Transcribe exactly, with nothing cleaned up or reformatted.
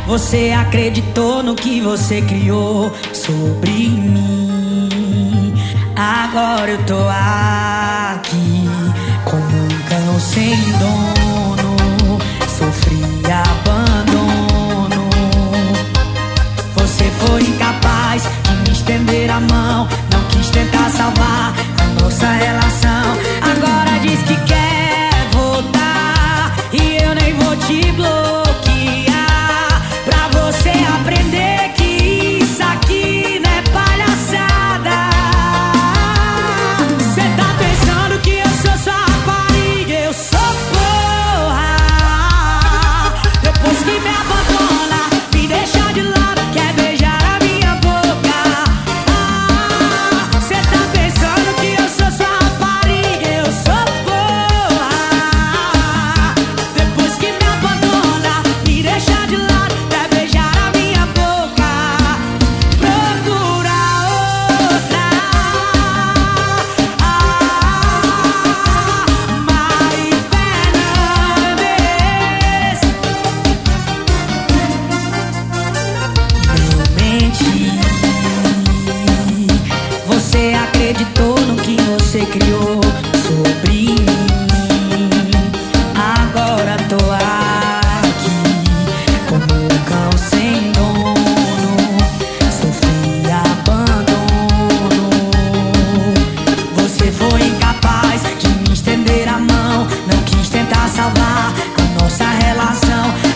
Você acreditou no que você criou sobre mim. Agora eu tô aqui como um cão sem dono. Sofri abandono. Você foi incapaz de me estender a mão. Não quis tentar salvar a nossa relação. Agora diz que quer voltar e eu nem vou te bloquear. Pra você aprender que isso aqui não é palhaçada. Cê tá pensando que eu sou sua rapariga, eu sou porra. Depois que me abandona, me deixa de lado, quer beijar a minha boca. Ah, cê tá pensando que eu sou sua rapariga, eu sou porra. Depois que me abandona, me deixa de lado, quer beijar a minha boca. Procura outra. Ah, Mari Fernandes. Não mente. Você acreditou no que você criou sobre mim. Agora tô aqui como um cão sem dono. Sofri abandono. Você foi incapaz de me estender a mão. Não quis tentar salvar a nossa relação.